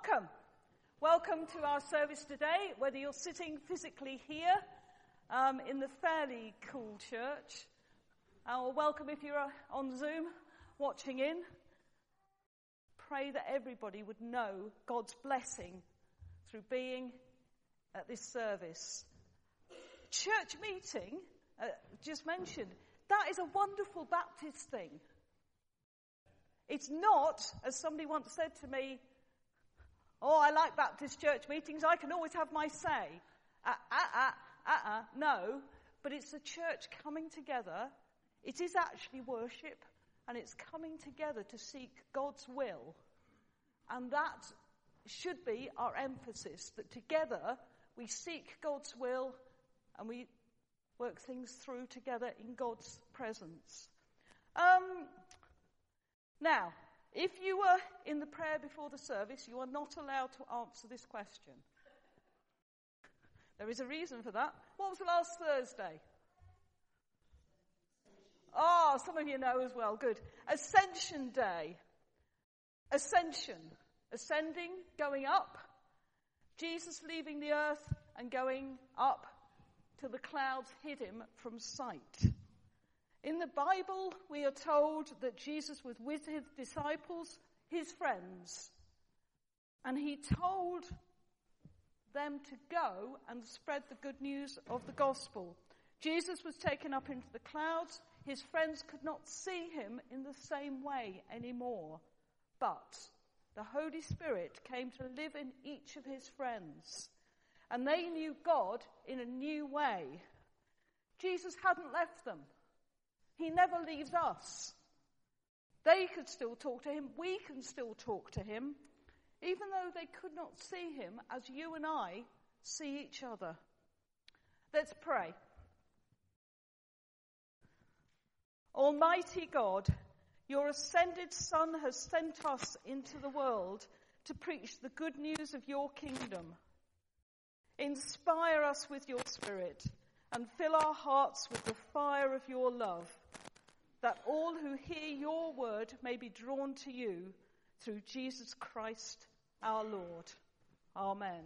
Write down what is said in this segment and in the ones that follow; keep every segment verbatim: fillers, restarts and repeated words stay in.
Welcome. Welcome to our service today, whether you're sitting physically here um, in the fairly cool church, or welcome if you're on Zoom watching in. Pray that everybody would know God's blessing through being at this service. Church meeting, uh, just mentioned, that is a wonderful Baptist thing. It's not, as somebody once said to me, oh, I like Baptist church meetings, I can always have my say. Uh, uh, uh, uh, uh, no, but it's a church coming together. It is actually worship, and it's coming together to seek God's will. And that should be our emphasis, that together we seek God's will and we work things through together in God's presence. Um, now, if you were in the prayer before the service, you are not allowed to answer this question. There is a reason for that. What was last Thursday? Oh, some of you know as well. Good. Ascension Day. Ascension. Ascending, going up. Jesus leaving the earth and going up till the clouds hid him from sight. In the Bible, we are told that Jesus was with his disciples, his friends, and he told them to go and spread the good news of the gospel. Jesus was taken up into the clouds. His friends could not see him in the same way anymore, but the Holy Spirit came to live in each of his friends, and they knew God in a new way. Jesus hadn't left them. He never leaves us. They could still talk to him. We can still talk to him, even though they could not see him as you and I see each other. Let's pray. Almighty God, your ascended Son has sent us into the world to preach the good news of your kingdom. Inspire us with your Spirit and fill our hearts with the fire of your love, that all who hear your word may be drawn to you through Jesus Christ our Lord. Amen.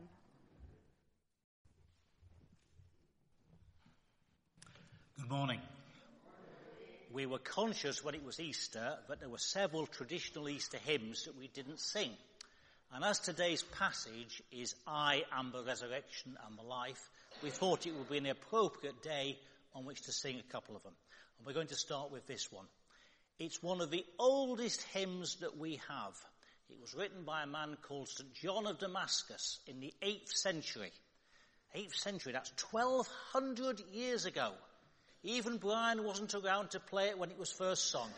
Good morning. We were conscious when it was Easter that there were several traditional Easter hymns that we didn't sing. And as today's passage is I am the resurrection and the life, we thought it would be an appropriate day on which to sing a couple of them. And we're going to start with this one. It's one of the oldest hymns that we have. It was written by a man called Saint John of Damascus in the eighth century. eighth century, that's twelve hundred years ago. Even Brian wasn't around to play it when it was first sung.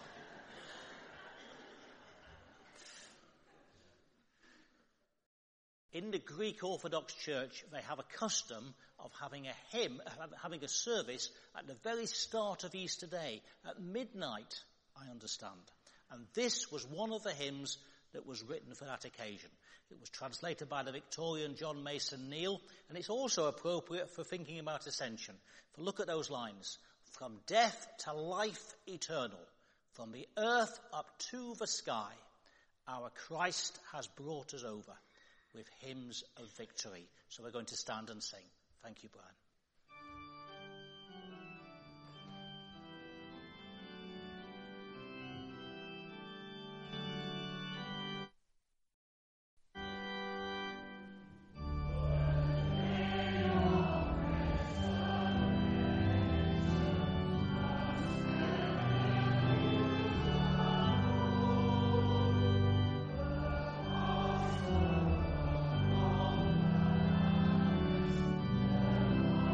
In the Greek Orthodox Church, they have a custom of having a hymn, having a service at the very start of Easter Day, at midnight, I understand. And this was one of the hymns that was written for that occasion. It was translated by the Victorian John Mason Neale, and it's also appropriate for thinking about ascension. For look at those lines. From death to life eternal, from the earth up to the sky, our Christ has brought us over with hymns of victory. So we're going to stand and sing. Thank you, Brian. Oh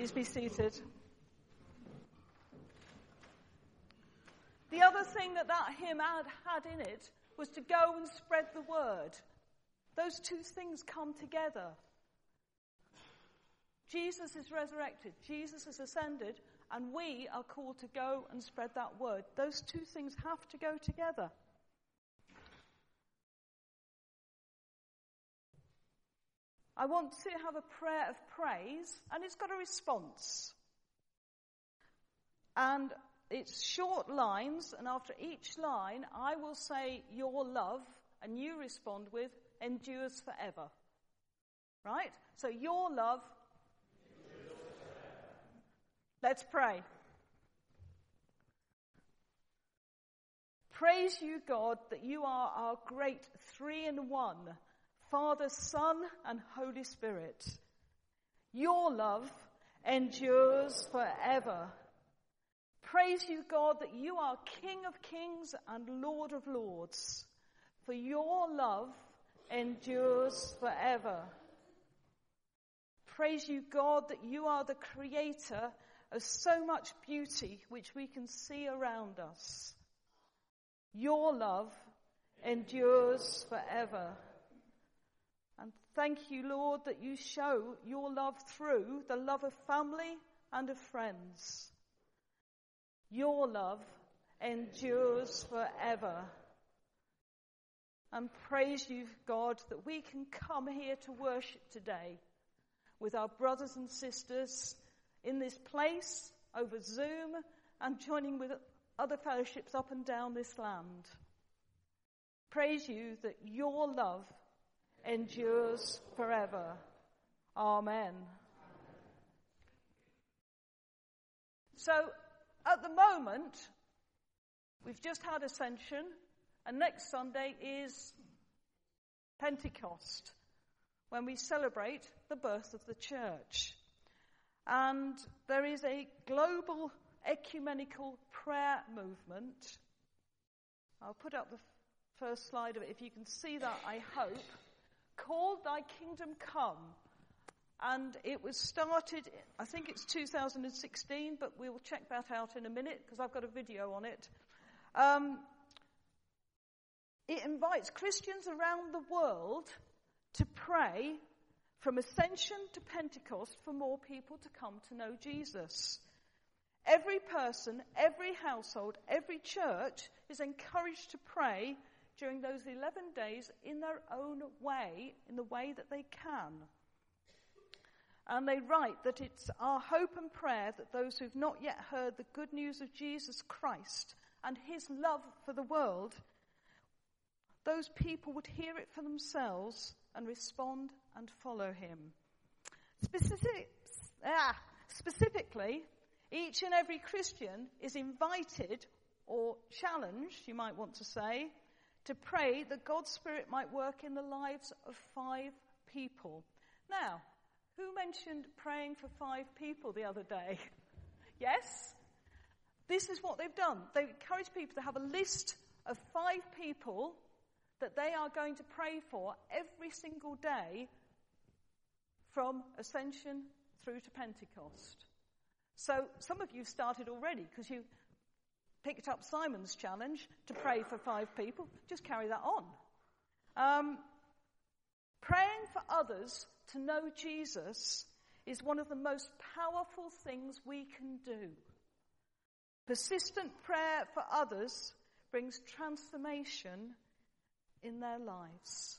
Please be seated. The other thing that that hymn had, had in it was to go and spread the word. Those two things come together. Jesus is resurrected, Jesus is ascended, and we are called to go and spread that word. Those two things have to go together. I want to have a prayer of praise, and it's got a response. And it's short lines, and after each line, I will say your love, and you respond with endures forever. Right? So your love endures forever. Let's pray. Praise you, God, that you are our great three-in-one, Father, Son, and Holy Spirit. Your love endures forever. Praise you, God, that you are King of kings and Lord of lords. For your love endures forever. Praise you, God, that you are the creator of so much beauty which we can see around us. Your love endures forever. And thank you, Lord, that you show your love through the love of family and of friends. Your love endures forever. And praise you, God, that we can come here to worship today with our brothers and sisters in this place, over Zoom, and joining with other fellowships up and down this land. Praise you that your love endures forever. Amen. So, at the moment, we've just had Ascension, and next Sunday is Pentecost, when we celebrate the birth of the church. And there is a global ecumenical prayer movement. I'll put up the first slide of it, if you can see that, I hope, called Thy Kingdom Come. And it was started, I think it's two thousand sixteen, but we'll check that out in a minute because I've got a video on it. Um, it invites Christians around the world to pray from Ascension to Pentecost for more people to come to know Jesus. Every person, every household, every church is encouraged to pray during those eleven days in their own way, in the way that they can. And they write that it's our hope and prayer that those who've not yet heard the good news of Jesus Christ and his love for the world, those people would hear it for themselves and respond and follow him. Specific, ah, specifically, each and every Christian is invited, or challenged, you might want to say, to pray that God's Spirit might work in the lives of five people. Now, who mentioned praying for five people the other day? Yes? This is what they've done. They encourage people to have a list of five people that they are going to pray for every single day from Ascension through to Pentecost. So some of you started already because you picked up Simon's challenge to pray for five people. Just carry that on. Um, praying for others to know Jesus is one of the most powerful things we can do. Persistent prayer for others brings transformation in their lives.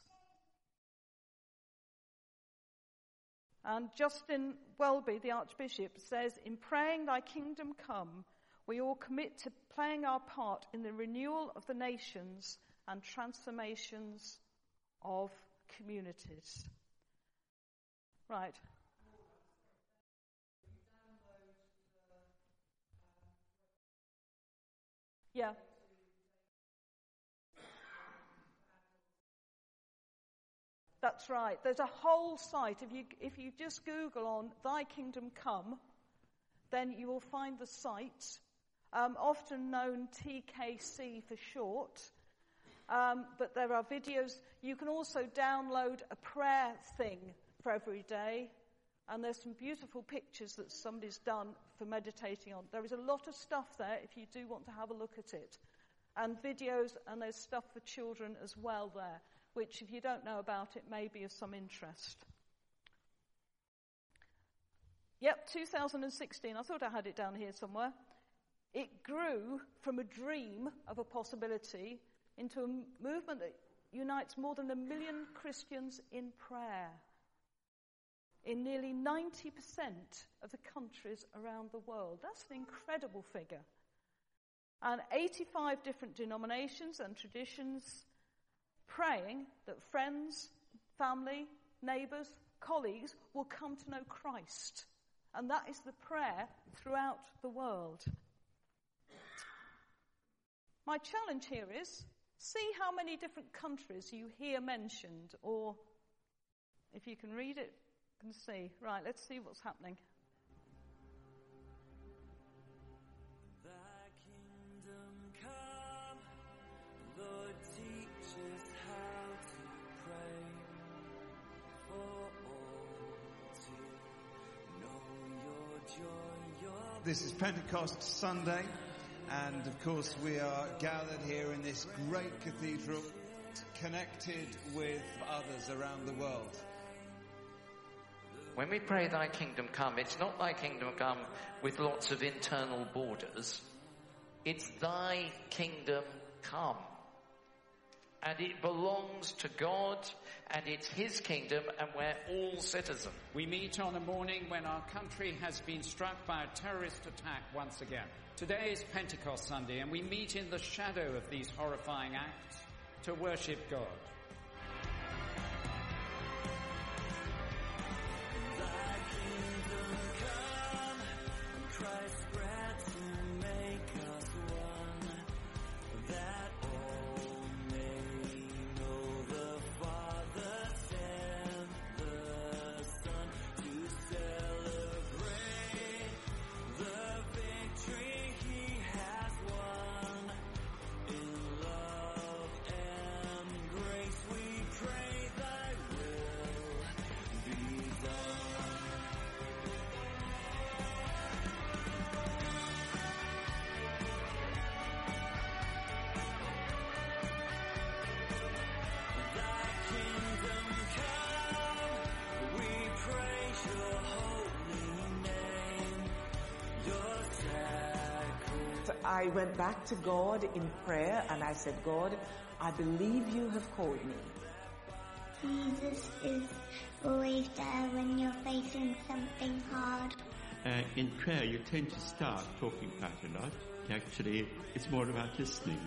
And Justin Welby, the Archbishop, says, in praying thy kingdom come, we all commit to playing our part in the renewal of the nations and transformations of communities. Right. Yeah. That's right. There's a whole site. If you if you just Google on Thy Kingdom Come, then you will find the site, um, often known T K C for short. Um, but there are videos. You can also download a prayer thing for every day, And there's some beautiful pictures that somebody's done for meditating on. There is a lot of stuff there if you do want to have a look at it. And videos, and there's stuff for children as well there, which if you don't know about it may be of some interest. Yep, two thousand sixteen, I thought I had it down here somewhere. It grew from a dream of a possibility into a movement that unites more than a million Christians in prayer in nearly ninety percent of the countries around the world. That's an incredible figure. And eighty-five different denominations and traditions praying that friends, family, neighbours, colleagues will come to know Christ. And that is the prayer throughout the world. My challenge here is, see how many different countries you hear mentioned, or if you can read it, you can see. Right, let's see what's happening. Thy kingdom come, Lord, teach us how to pray for all to know your joy, your... This is Pentecost Sunday, and of course we are gathered here in this great cathedral, connected with others around the world. When we pray thy kingdom come, it's not thy kingdom come with lots of internal borders. It's thy kingdom come. And it belongs to God, and it's his kingdom, and we're all citizens. We meet on a morning when our country has been struck by a terrorist attack once again. Today is Pentecost Sunday, and we meet in the shadow of these horrifying acts to worship God. I went back to God in prayer and I said, God, I believe you have called me. Jesus is always there when you're facing something hard. Uh, in prayer, you tend to start talking quite a lot. Actually, it's more about listening.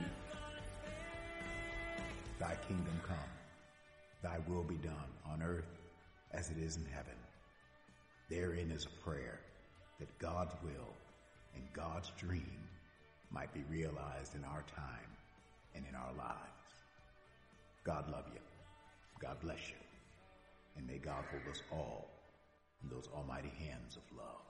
Thy kingdom come, thy will be done on earth as it is in heaven. Therein is a prayer that God's will and God's dream might be realized in our time and in our lives. God love you. God bless you. And may God hold us all in those almighty hands of love.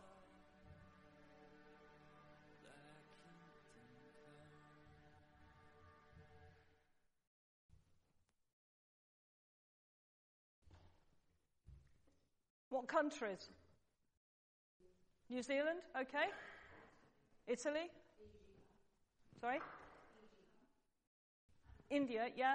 What countries? New Zealand, okay. Italy? Sorry? India, yeah.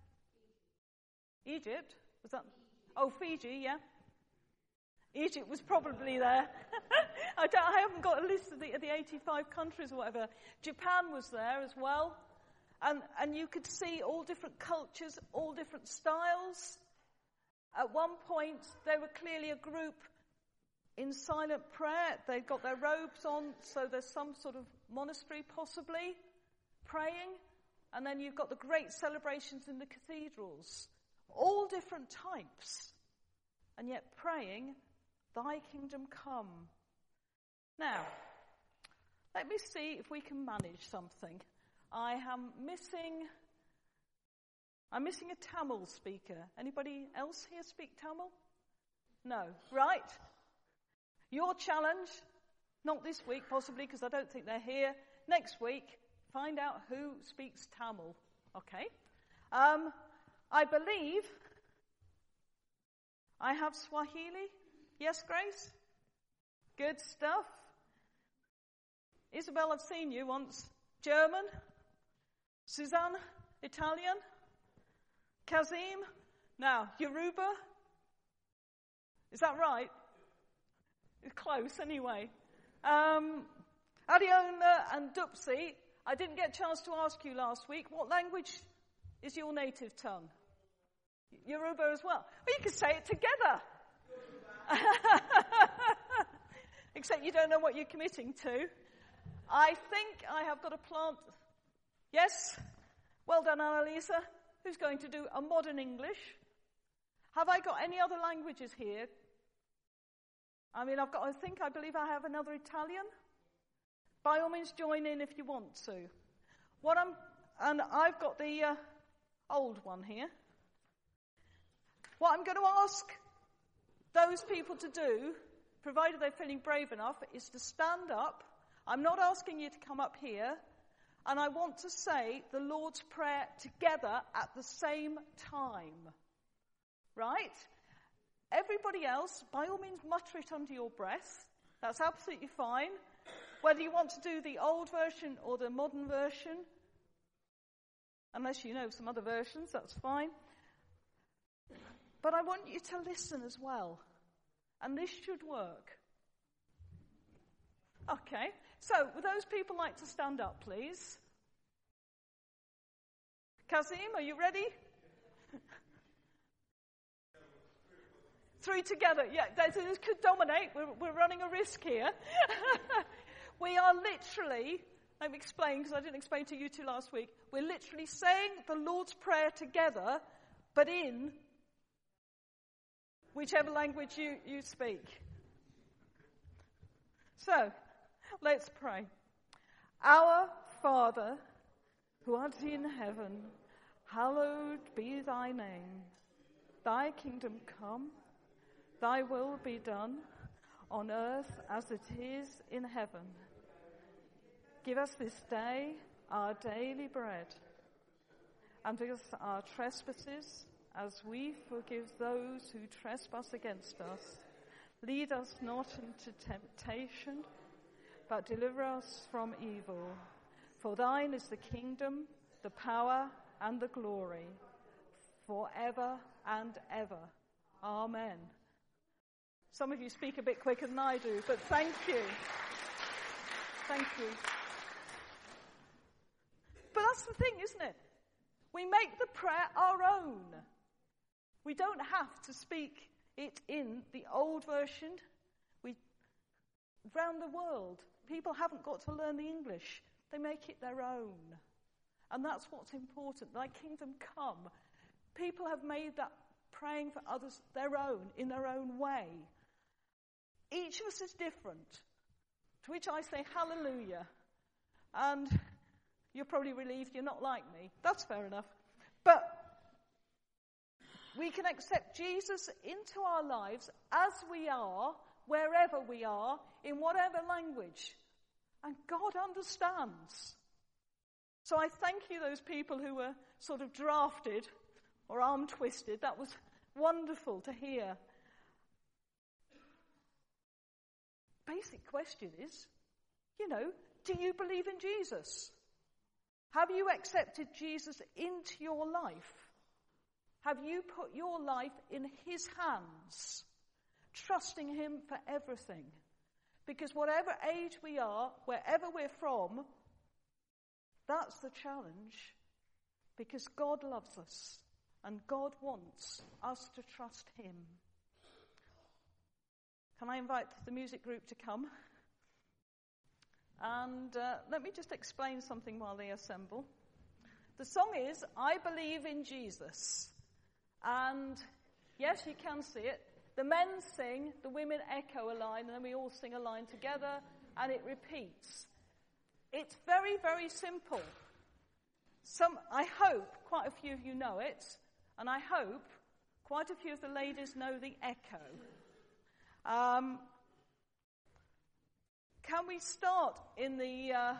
Egypt? Was that? Oh, Fiji, yeah. Egypt was probably there. I, don't, I haven't got a list of the, of the eighty-five countries or whatever. Japan was there as well. And, and you could see all different cultures, all different styles. At one point, they were clearly a group in silent prayer. They've got their robes on, so there's some sort of monastery possibly praying. And then you've got the great celebrations in the cathedrals. All different types. And yet praying, thy kingdom come. Now, let me see if we can manage something. I am missing... I'm missing a Tamil speaker. Anybody else here speak Tamil? No. Right. Your challenge, not this week possibly because I don't think they're here. Next week, find out who speaks Tamil. Okay. Um, I believe I have Swahili. Yes, Grace? Good stuff. Isabel, I've seen you once. German? Suzanne? Italian? Kazim? Now, Yoruba? Is that right? It's close anyway. Um, Adiona and Dupsi, I didn't get a chance to ask you last week, what language is your native tongue? Yoruba as well. Well, you can say it together. Except you don't know what you're committing to. I think I have got a plant. Yes? Well done, Annalisa. Who's going to do a modern English? Have I got any other languages here? I mean, I've got, I think, I believe I have another Italian. By all means, join in if you want to. What I'm, and I've got the uh, old one here. What I'm going to ask those people to do, provided they're feeling brave enough, is to stand up. I'm not asking you to come up here. And I want to say the Lord's Prayer together at the same time. Right? Everybody else, by all means, mutter it under your breath. That's absolutely fine. Whether you want to do the old version or the modern version, unless you know some other versions, that's fine. But I want you to listen as well. And this should work. Okay. So, would those people like to stand up, please? Kazim, are you ready? Three together. Yeah, this could dominate. We're, we're running a risk here. We are literally, let me explain, because I didn't explain to you two last week. We're literally saying the Lord's Prayer together, but in whichever language you, you speak. So, let's pray. Our Father, who art in heaven, hallowed be thy name. Thy kingdom come, thy will be done, on earth as it is in heaven. Give us this day our daily bread, and forgive us our trespasses, as we forgive those who trespass against us. Lead us not into temptation, but deliver us from evil. For thine is the kingdom, the power, and the glory, forever and ever. Amen. Some of you speak a bit quicker than I do, but thank you. Thank you. But that's the thing, isn't it? We make the prayer our own. We don't have to speak it in the old version. We, around the world, people haven't got to learn the English. They make it their own. And that's what's important. Thy kingdom come. People have made that praying for others their own, in their own way. Each of us is different, to which I say hallelujah. And you're probably relieved you're not like me. That's fair enough. But we can accept Jesus into our lives as we are, wherever we are, in whatever language. And God understands. So I thank you, those people who were sort of drafted or arm twisted. That was wonderful to hear. Basic question is, you know, do you believe in Jesus? Have you accepted Jesus into your life? Have you put your life in his hands, trusting him for everything? Because whatever age we are, wherever we're from, that's the challenge. Because God loves us, and God wants us to trust him. Can I invite the music group to come? And uh, let me just explain something while they assemble. The song is, I Believe in Jesus. And yes, you can see it. The men sing, the women echo a line, and then we all sing a line together, and it repeats. It's very, very simple. Some, I hope quite a few of you know it, and I hope quite a few of the ladies know the echo. Um, can we start in the... Uh,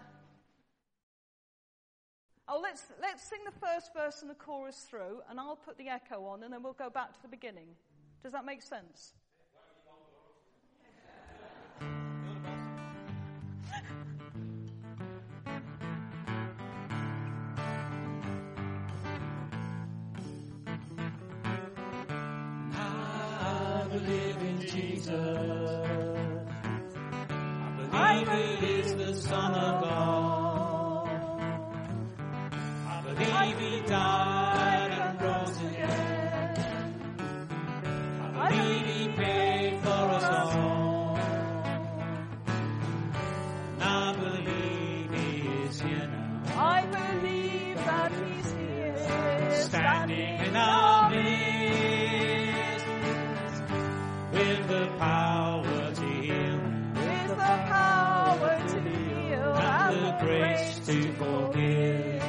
oh, let's let's sing the first verse and the chorus through, and I'll put the echo on, and then we'll go back to the beginning. Does that make sense? believe in Jesus. I believe He is the Son of God. I believe He died and rose again. I believe He paid for us all. And I believe He is here now. I believe that He's here, Standing in our midst with the power to heal. with the power to heal And the grace to forgive.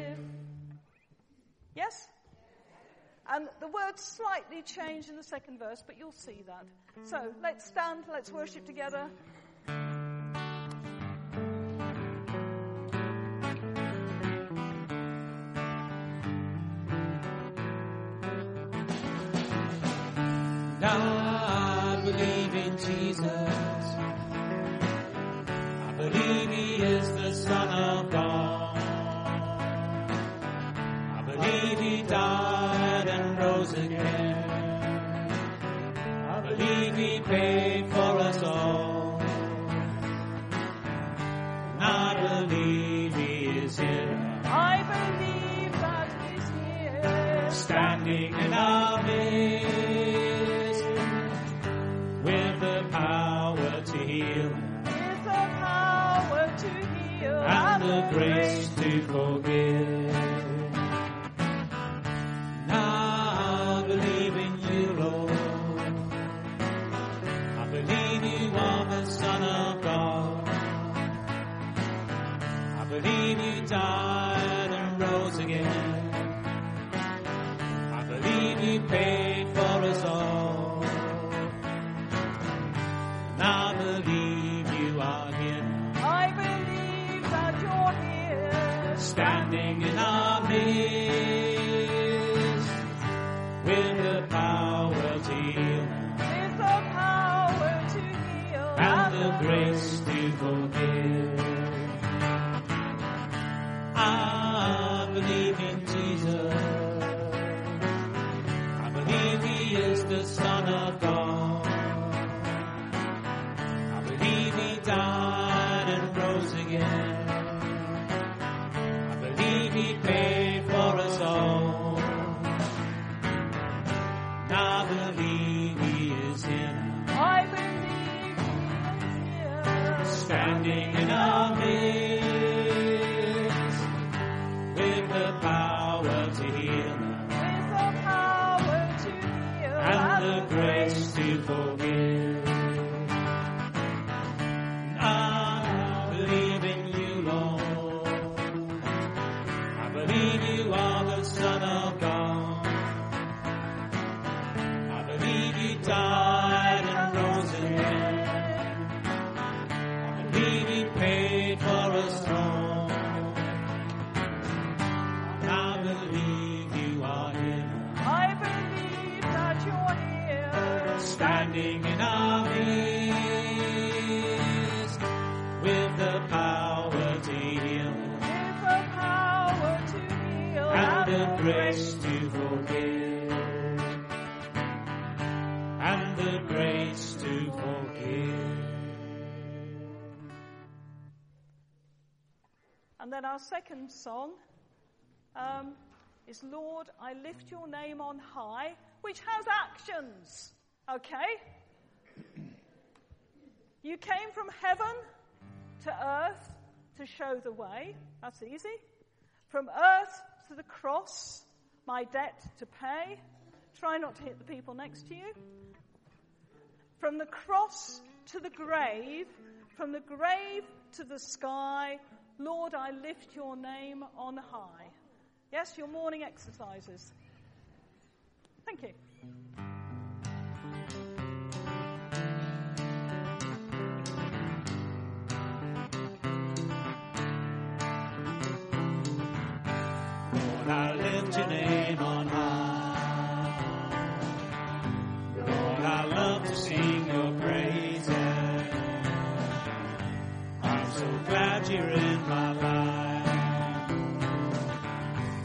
Yes? And the words slightly change in the second verse, but you'll see that. So let's stand, let's worship together. Now I believe in Jesus. I believe He is the Son of God. I believe He died and rose again. I believe He paid for us all. And I believe He is here. I believe that He's here, Standing in our midst with the power to heal with the power to heal and the grace to forgive. Now I believe in you, Lord. I believe You are the Son of God. I believe You died and rose again. I believe You paid for us all. And I believe You are here now. I believe that You're here, Standing in our midst with the power to heal with the power to heal and the grace to forgive. I believe in Jesus. I believe He is the Son of God. I believe He died and rose again. I believe He paid for us all. And I believe He is here now. I believe He's here, Standing in our midst with the power to heal with the power to heal and the grace to forgive. I believe in You, Lord. I believe You are the Son of God. I believe You died and rose again. I believe You paid for us all. And I believe You are here now. I believe that You're here, Standing in our midst with the power to heal with the power to heal and the grace to forgive and the grace to forgive. And then our second song um, is Lord, I Lift Your Name on High, which has actions, okay? You came from heaven to earth to show the way. That's easy. From earth to the cross, my debt to pay. Try not to hit the people next to you. From the cross to the grave, from the grave to the sky, Lord, I lift Your name on high. Yes, your morning exercises. Thank you. Lord, I lift Your name on high. Lord, I love to sing Your praises. I'm so glad You're in my life.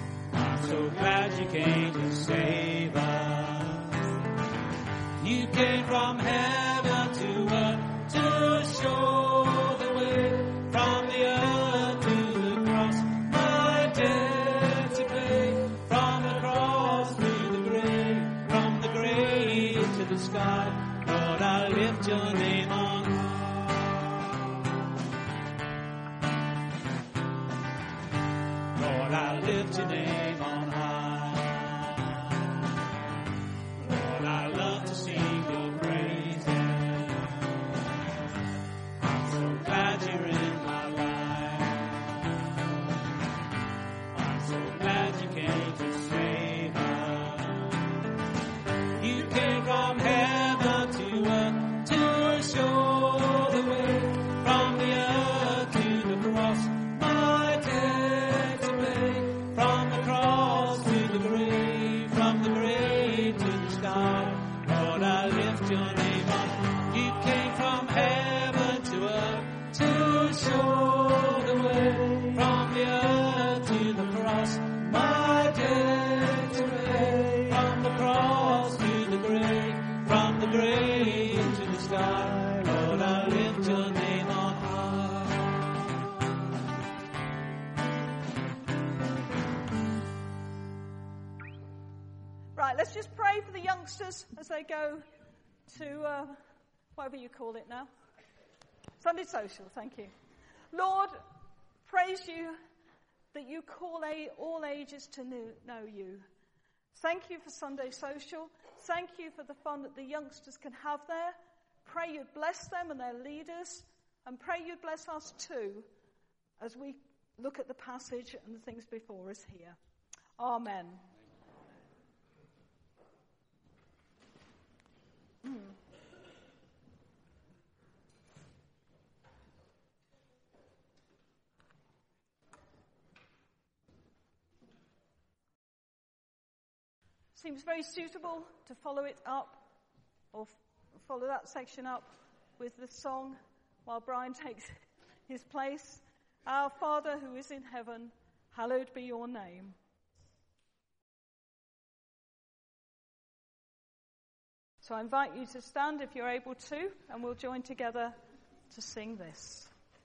I'm so glad You came to save us. You came lift your name on high. Lord, I love to sing your praises. I'm so glad you're in my life. I'm so glad you came to save us. You came from heaven to earth to show the way, from the earth to the cross, my debt to pay, from the cross to the grave, from the grave to the sky. Lord, I lift your name on. You came from heaven to earth to show the way, from the earth to the cross, my debt to pay, from the cross to the grave, from the grave to the sky. Lord, I lift your name on high. Right, let's just pray for the youngsters as they go to uh, whatever you call it now. Sunday Social, thank you. Lord, praise you that you call a, all ages to know, know you. Thank you for Sunday Social. Thank you for the fun that the youngsters can have there. Pray you'd bless them and their leaders, and pray you'd bless us too as we look at the passage and the things before us here. Amen. Mm. Seems very suitable to follow it up, or f- follow that section up with the song while Brian takes his place. Our Father who is in heaven, hallowed be your name. So I invite you to stand if you're able to, and we'll join together to sing this.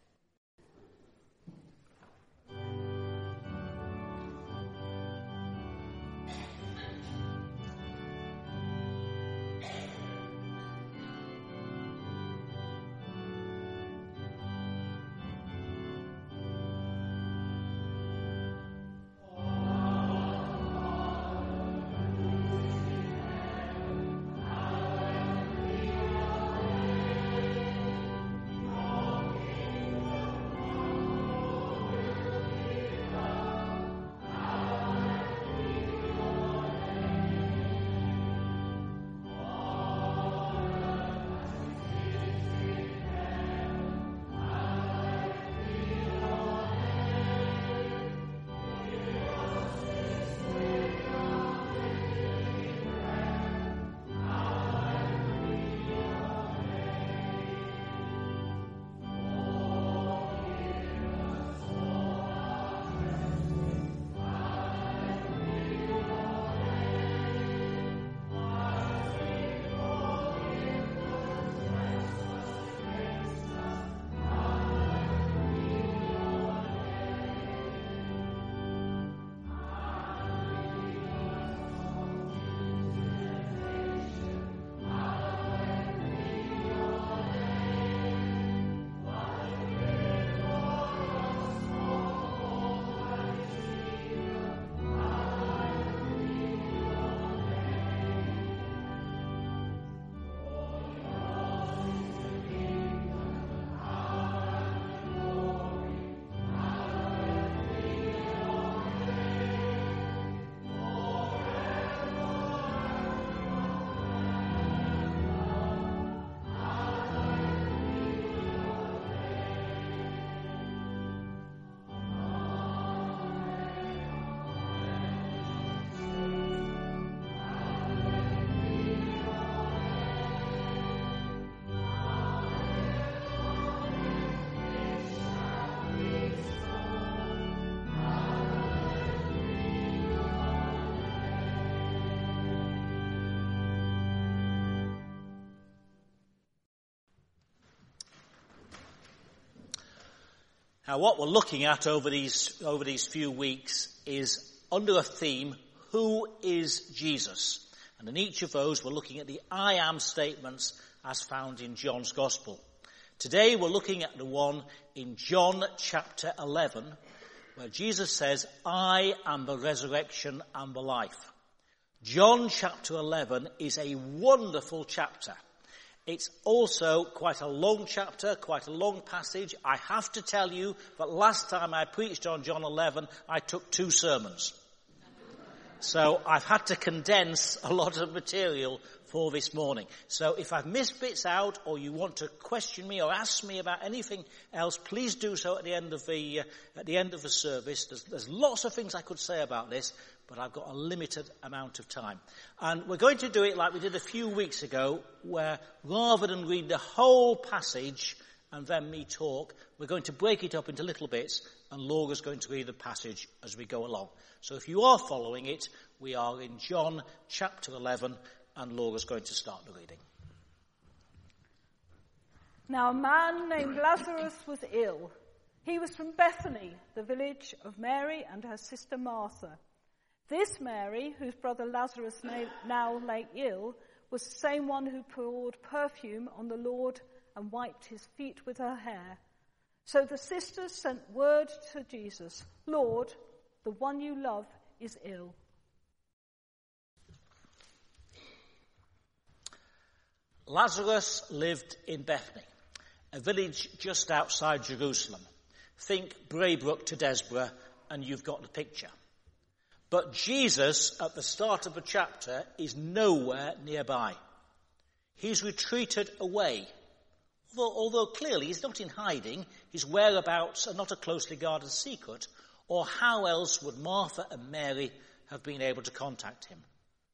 Now, what we're looking at over these over these few weeks is under a theme, who is Jesus? And in each of those, we're looking at the I am statements as found in John's Gospel. Today, we're looking at the one in John chapter eleven, where Jesus says, I am the resurrection and the life. John chapter eleven is a wonderful chapter. It's also quite a long chapter, quite a long passage. I have to tell you that last time I preached on John eleven, I took two sermons. So I've had to condense a lot of material for this morning. So if I've missed bits out, or you want to question me or ask me about anything else, please do so at the end of the uh, at the end of the service. There's, there's lots of things I could say about this, but I've got a limited amount of time. And we're going to do it like we did a few weeks ago, where rather than read the whole passage and then me talk, we're going to break it up into little bits, and Laura's going to read the passage as we go along. So if you are following it, we are in John chapter eleven, and Laura's going to start the reading. Now a man named Lazarus was ill. He was from Bethany, the village of Mary and her sister Martha. This Mary, whose brother Lazarus now lay ill, was the same one who poured perfume on the Lord and wiped his feet with her hair. So the sisters sent word to Jesus, Lord, the one you love is ill. Lazarus lived in Bethany, a village just outside Jerusalem. Think Braybrook to Desborough, and you've got the picture. But Jesus, at the start of the chapter, is nowhere nearby. He's retreated away. Although, although clearly he's not in hiding, his whereabouts are not a closely guarded secret, or how else would Martha and Mary have been able to contact him?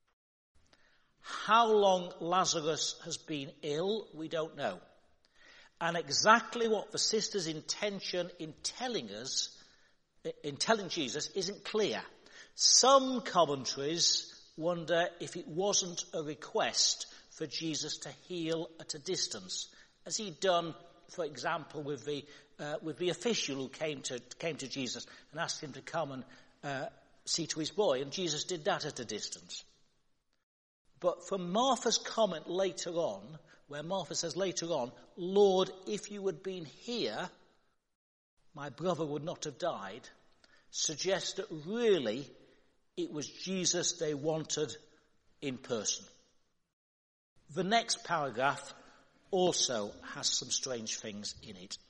How long Lazarus has been ill, we don't know. And exactly what the sisters' intention in telling us, in telling Jesus, isn't clear. Some commentaries wonder if it wasn't a request for Jesus to heal at a distance, as he'd done, for example, with the uh, with the official who came to came to Jesus and asked him to come and uh, see to his boy, and Jesus did that at a distance. But from Martha's comment later on, where Martha says later on, Lord, if you had been here, my brother would not have died, suggests that really it was Jesus they wanted in person. The next paragraph also has some strange things in it.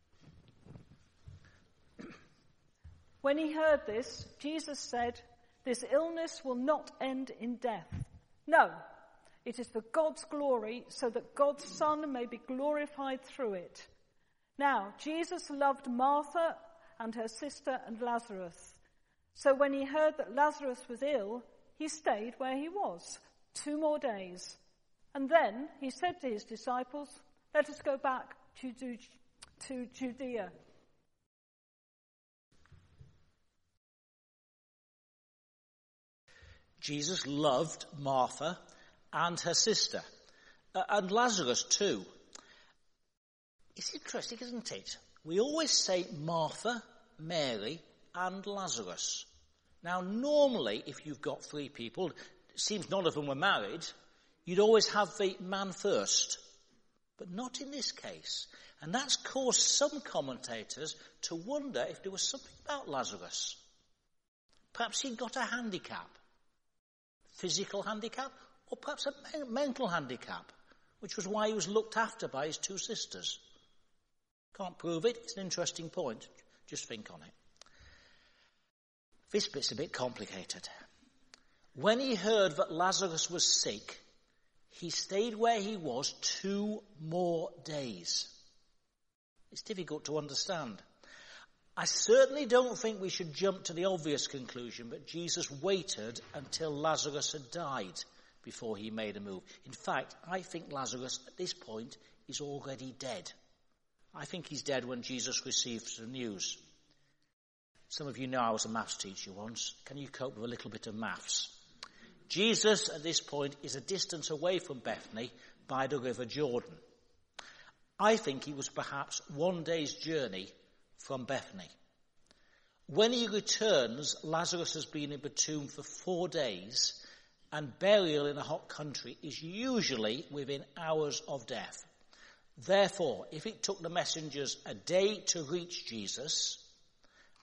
When he heard this, Jesus said, this illness will not end in death. No, it is for God's glory, so that God's Son may be glorified through it. Now, Jesus loved Martha and her sister and Lazarus. So when he heard that Lazarus was ill, he stayed where he was two more days. And then he said to his disciples, let us go back to, to Judea. Jesus loved Martha and her sister, uh, and Lazarus too. It's interesting, isn't it? We always say Martha, Mary, and Lazarus. Now, normally, if you've got three people, it seems none of them were married, you'd always have the man first. But not in this case. And that's caused some commentators to wonder if there was something about Lazarus. Perhaps he'd got a handicap. Physical handicap, or perhaps a mental handicap, which was why he was looked after by his two sisters. Can't prove it. It's an interesting point. Just think on it. This bit's a bit complicated. When he heard that Lazarus was sick, he stayed where he was two more days. It's difficult to understand. I certainly don't think we should jump to the obvious conclusion that Jesus waited until Lazarus had died before he made a move. In fact, I think Lazarus at this point is already dead. I think he's dead when Jesus receives the news. Some of you know I was a maths teacher once. Can you cope with a little bit of maths? Jesus at this point is a distance away from Bethany by the River Jordan. I think he was perhaps one day's journey from Bethany. When he returns, Lazarus has been in the tomb for four days, and burial in a hot country is usually within hours of death. Therefore, if it took the messengers a day to reach Jesus,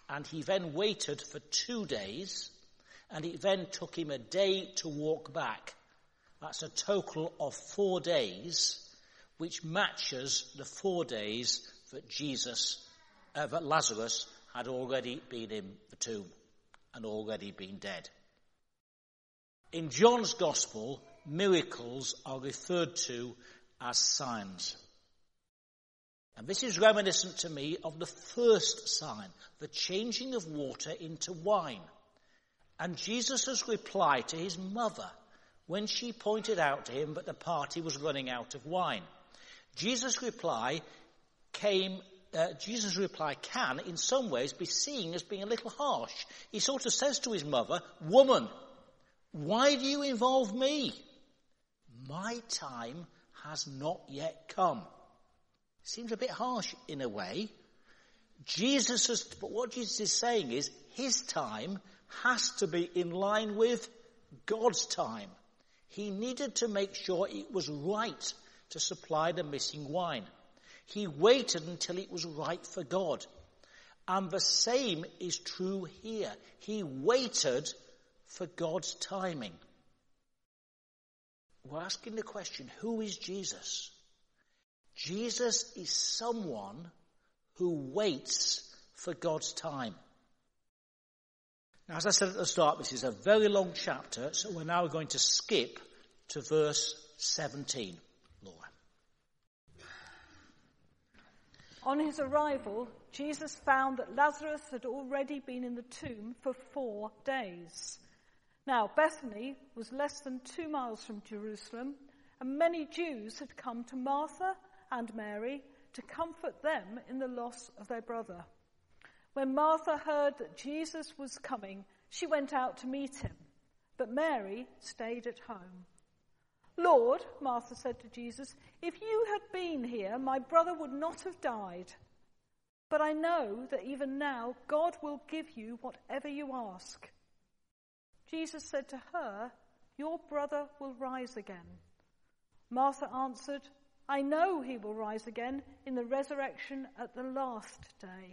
and he then waited for two days, and it then took him a day to walk back. That's a total of four days, which matches the four days that Jesus, uh, that Lazarus had already been in the tomb and already been dead. In John's Gospel, miracles are referred to as signs. And this is reminiscent to me of the first sign, the changing of water into wine. And Jesus' reply to his mother when she pointed out to him that the party was running out of wine. Jesus' reply came, uh, Jesus' reply can, in some ways, be seen as being a little harsh. He sort of says to his mother, "Woman, why do you involve me? My time has not yet come." Seems a bit harsh in a way. Jesus is, but what Jesus is saying is his time has to be in line with God's time. He needed to make sure it was right to supply the missing wine. He waited until it was right for God. And the same is true here. He waited for God's timing. We're asking the question, who is Jesus? Jesus is someone who waits for God's time. Now, as I said at the start, this is a very long chapter, so we're now going to skip to verse seventeen. Laura. On his arrival, Jesus found that Lazarus had already been in the tomb for four days. Now, Bethany was less than two miles from Jerusalem, and many Jews had come to Martha and Mary to comfort them in the loss of their brother. When Martha heard that Jesus was coming, she went out to meet him, but Mary stayed at home. "Lord," Martha said to Jesus, "if you had been here, my brother would not have died. But I know that even now God will give you whatever you ask." Jesus said to her, "Your brother will rise again." Martha answered, "I know he will rise again in the resurrection at the last day."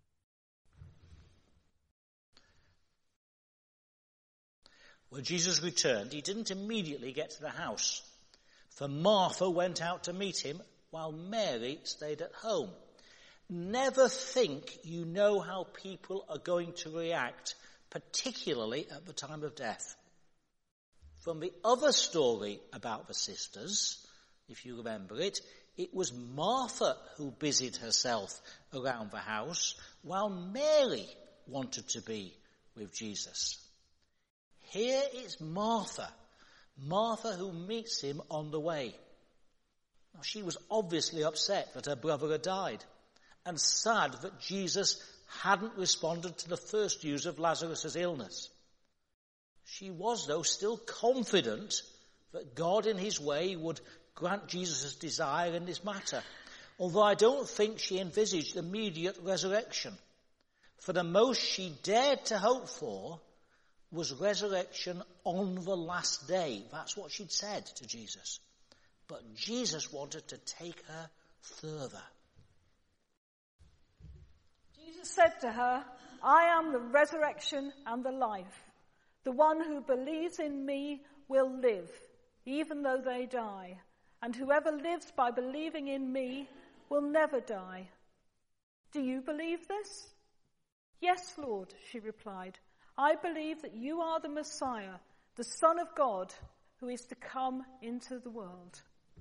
When Jesus returned, he didn't immediately get to the house, for Martha went out to meet him while Mary stayed at home. Never think you know how people are going to react, particularly at the time of death. From the other story about the sisters, if you remember it, it was Martha who busied herself around the house while Mary wanted to be with Jesus. Here is Martha, Martha who meets him on the way. Now, she was obviously upset that her brother had died and sad that Jesus hadn't responded to the first news of Lazarus' illness. She was, though, still confident that God in his way would grant Jesus' desire in this matter, although I don't think she envisaged immediate resurrection. For the most she dared to hope for was resurrection on the last day. That's what she'd said to Jesus. But Jesus wanted to take her further. Jesus said to her, "I am the resurrection and the life. The one who believes in me will live, even though they die. And whoever lives by believing in me will never die. Do you believe this?" "Yes, Lord," she replied. "I believe that you are the Messiah, the Son of God, who is to come into the world."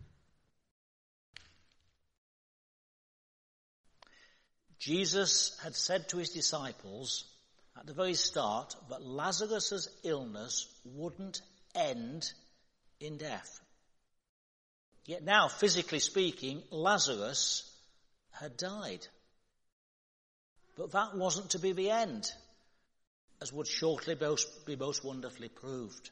Jesus had said to his disciples at the very start that Lazarus' illness wouldn't end in death. Yet now, physically speaking, Lazarus had died. But that wasn't to be the end, as would shortly be most wonderfully proved.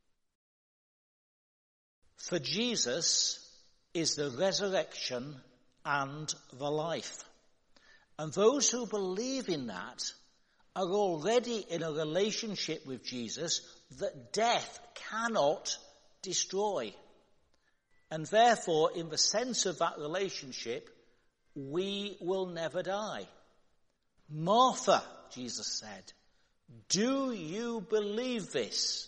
For Jesus is the resurrection and the life. And those who believe in that are already in a relationship with Jesus that death cannot destroy. And therefore, in the sense of that relationship, we will never die. Martha, Jesus said, do you believe this?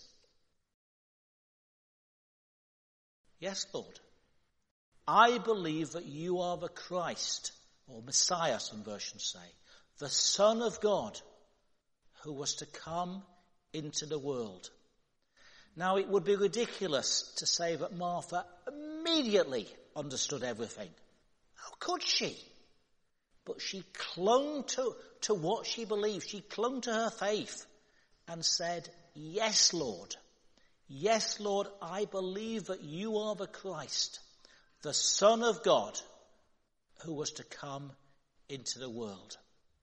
Yes, Lord. I believe that you are the Christ, or Messiah, some versions say, the Son of God, who was to come into the world. Now, it would be ridiculous to say that Martha immediately understood everything. How could she? But she clung to, to what she believed. She clung to her faith and said, yes, Lord. Yes, Lord, I believe that you are the Christ, the Son of God, who was to come into the world.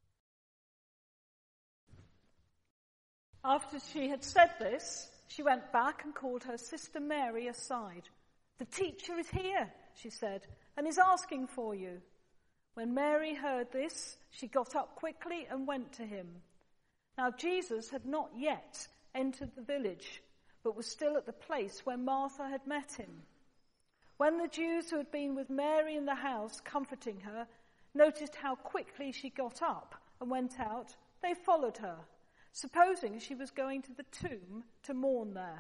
After she had said this, she went back and called her sister Mary aside. The teacher is here, she said, and is asking for you. When Mary heard this, she got up quickly and went to him. Now Jesus had not yet entered the village, but was still at the place where Martha had met him. When the Jews who had been with Mary in the house, comforting her, noticed how quickly she got up and went out, they followed her, supposing she was going to the tomb to mourn there.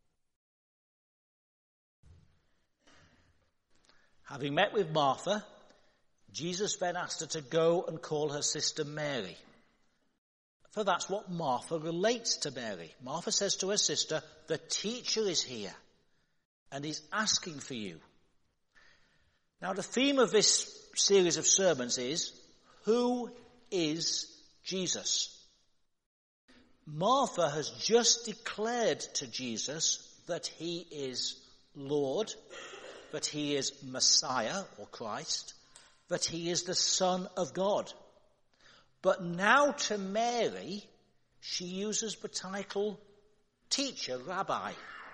Having met with Martha, Jesus then asked her to go and call her sister Mary. For that's what Martha relates to Mary. Martha says to her sister, the teacher is here and is asking for you. Now, the theme of this series of sermons is, who is Jesus? Martha has just declared to Jesus that he is Lord, that he is Messiah or Christ, that he is the Son of God. But now to Mary, she uses the title teacher, rabbi.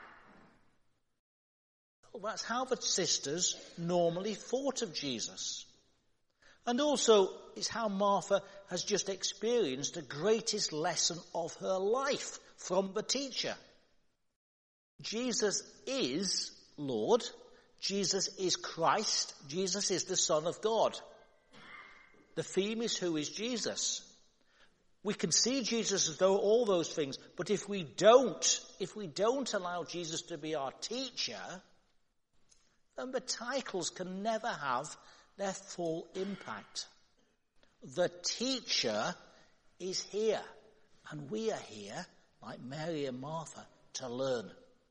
Well, that's how the sisters normally thought of Jesus. And also, it's how Martha has just experienced the greatest lesson of her life from the teacher. Jesus is Lord. Jesus is Christ. Jesus is the Son of God. The theme is, who is Jesus? We can see Jesus as though all those things, but if we don't, if we don't allow Jesus to be our teacher, then the titles can never have their full impact. The teacher is here, and we are here, like Mary and Martha, to learn.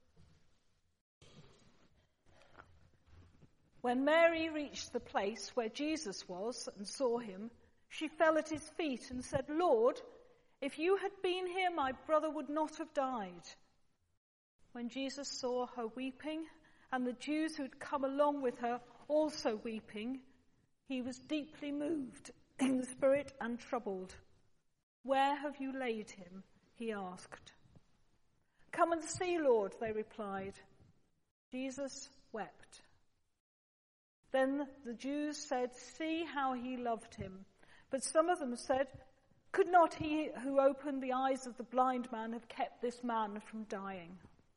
When Mary reached the place where Jesus was and saw him, she fell at his feet and said, Lord, if you had been here, my brother would not have died. When Jesus saw her weeping, and the Jews who had come along with her also weeping, he was deeply moved in spirit and troubled. Where have you laid him? He asked. Come and see, Lord, they replied. Jesus wept. Then the Jews said, see how he loved him. But some of them said, could not he who opened the eyes of the blind man have kept this man from dying?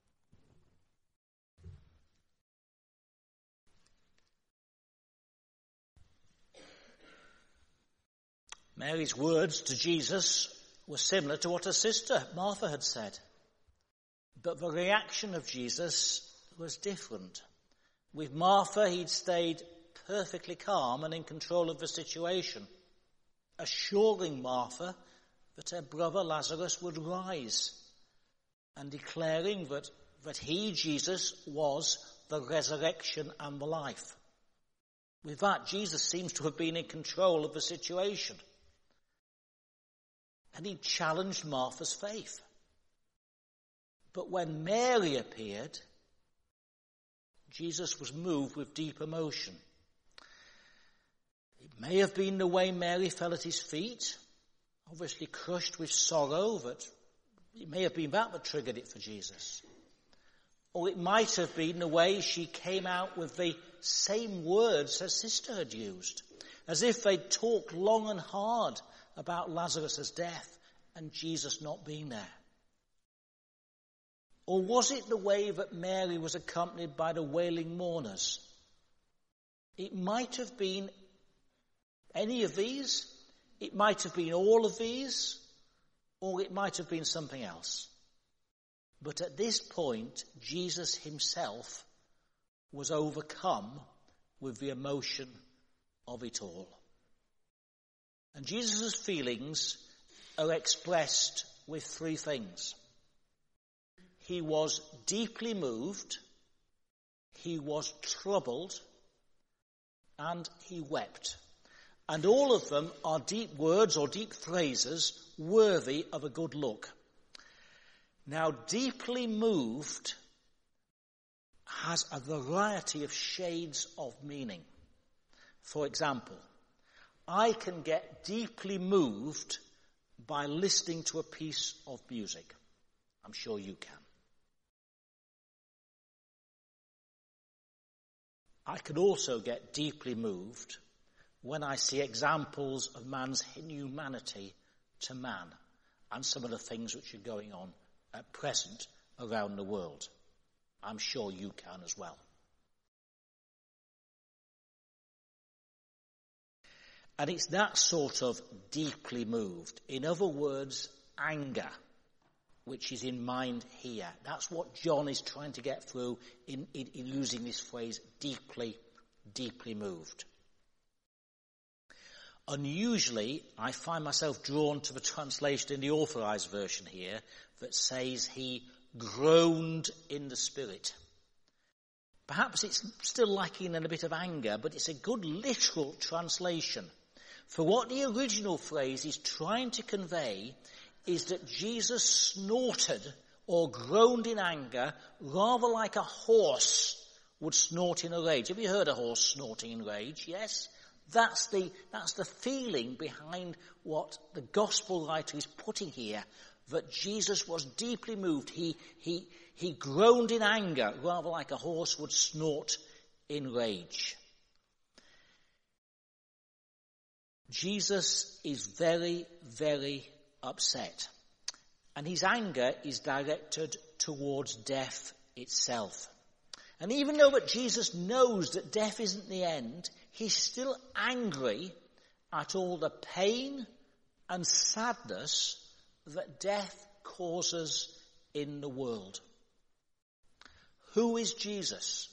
Mary's words to Jesus were similar to what her sister Martha had said. But the reaction of Jesus was different. With Martha, he'd stayed perfectly calm and in control of the situation, assuring Martha that her brother Lazarus would rise, and declaring that, that he, Jesus, was the resurrection and the life. With that, Jesus seems to have been in control of the situation. And he challenged Martha's faith. But when Mary appeared, Jesus was moved with deep emotion. It may have been the way Mary fell at his feet, obviously crushed with sorrow, that it may have been that that triggered it for Jesus. Or it might have been the way she came out with the same words her sister had used, as if they'd talked long and hard about Lazarus' death and Jesus not being there. Or was it the way that Mary was accompanied by the wailing mourners? It might have been any of these. It might have been all of these, or it might have been something else. But at this point, Jesus himself was overcome with the emotion of it all. And Jesus' feelings are expressed with three things. He was deeply moved, he was troubled, and he wept. And all of them are deep words or deep phrases worthy of a good look. Now, deeply moved has a variety of shades of meaning. For example, I can get deeply moved by listening to a piece of music. I'm sure you can. I can also get deeply moved when I see examples of man's inhumanity to man and some of the things which are going on at present around the world. I'm sure you can as well. And it's that sort of deeply moved, in other words, anger, which is in mind here. That's what John is trying to get through in, in, in using this phrase, deeply, deeply moved. Unusually, I find myself drawn to the translation in the Authorized Version here that says he groaned in the Spirit. Perhaps it's still lacking in a bit of anger, but it's a good literal translation. For what the original phrase is trying to convey is that Jesus snorted or groaned in anger rather like a horse would snort in a rage. Have you heard a horse snorting in rage? Yes? That's the, that's the feeling behind what the gospel writer is putting here, that Jesus was deeply moved. He, he, he groaned in anger rather like a horse would snort in rage. Jesus is very, very upset. And his anger is directed towards death itself. And even though that Jesus knows that death isn't the end, he's still angry at all the pain and sadness that death causes in the world. Who is Jesus?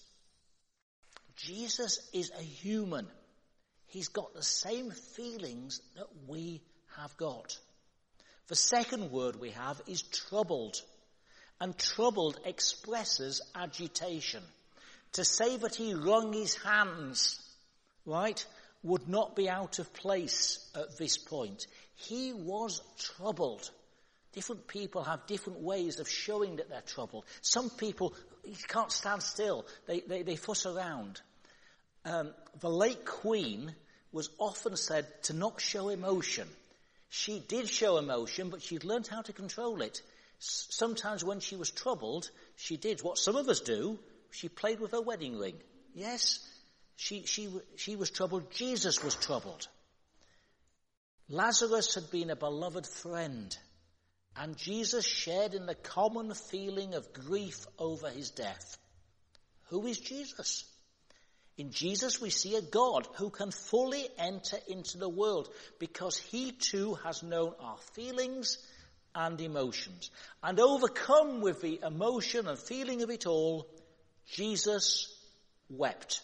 Jesus is a human. He's got the same feelings that we have got. The second word we have is troubled. And troubled expresses agitation. To say that he wrung his hands, right, would not be out of place at this point. He was troubled. Different people have different ways of showing that they're troubled. Some people can't stand still. They, they, they fuss around. Um, the late Queen was often said to not show emotion. She did show emotion, but she'd learned how to control it. S- sometimes when she was troubled, she did what some of us do. She played with her wedding ring. Yes, she, she, she was troubled. Jesus was troubled. Lazarus had been a beloved friend, and Jesus shared in the common feeling of grief over his death. Who is Jesus? In Jesus we see a God who can fully enter into the world because he too has known our feelings and emotions. And overcome with the emotion and feeling of it all, Jesus wept.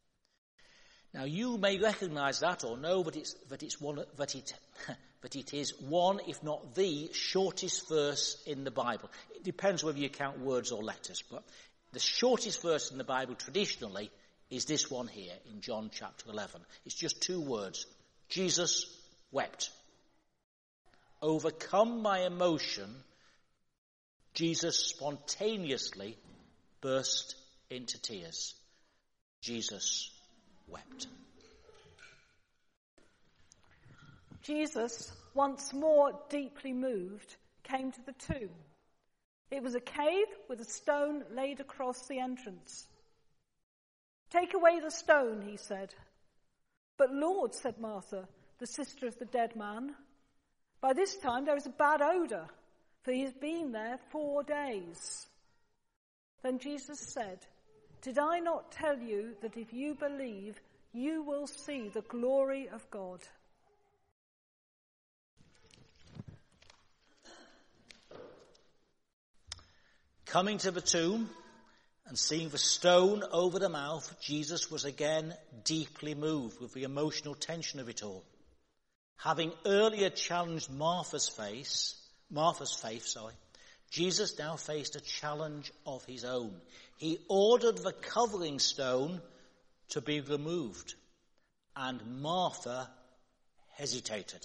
Now you may recognize that or know that it's, that it's one, that it, that it is one, if not the shortest verse in the Bible. It depends whether you count words or letters, but the shortest verse in the Bible traditionally is this one here in John chapter eleven. It's just two words. Jesus wept. Overcome by emotion, Jesus spontaneously burst into tears. Jesus wept. Jesus, once more deeply moved, came to the tomb. It was a cave with a stone laid across the entrance. "Take away the stone," he said. "But Lord," said Martha, the sister of the dead man, "by this time there is a bad odour, for he has been there four days." Then Jesus said, "Did I not tell you that if you believe, you will see the glory of God?" Coming to the tomb and seeing the stone over the mouth, Jesus was again deeply moved with the emotional tension of it all. Having earlier challenged Martha's faith, Martha's faith, sorry, Jesus now faced a challenge of his own. He ordered the covering stone to be removed, and Martha hesitated.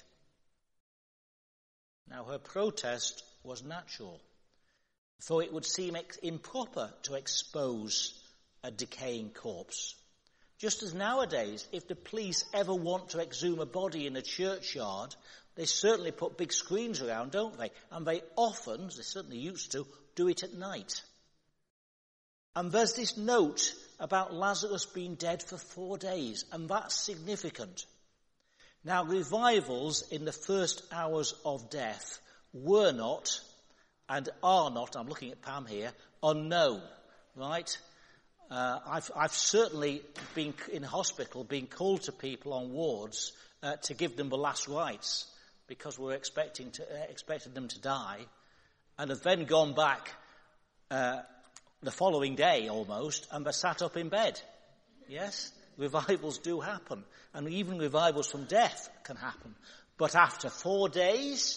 Now her protest was natural, for it would seem ex- improper to expose a decaying corpse. Just as nowadays, if the police ever want to exhume a body in a churchyard, they certainly put big screens around, don't they? And they often, they certainly used to, do it at night. And there's this note about Lazarus being dead for four days, and that's significant. Now, revivals in the first hours of death were not, and are not, I'm looking at Pam here, unknown, right? Uh, I've, I've certainly been in hospital, been called to people on wards uh, to give them the last rites because we're expecting to, uh, expected them to die, and have then gone back uh, the following day almost, and they're sat up in bed. Yes, revivals do happen, and even revivals from death can happen. But after four days,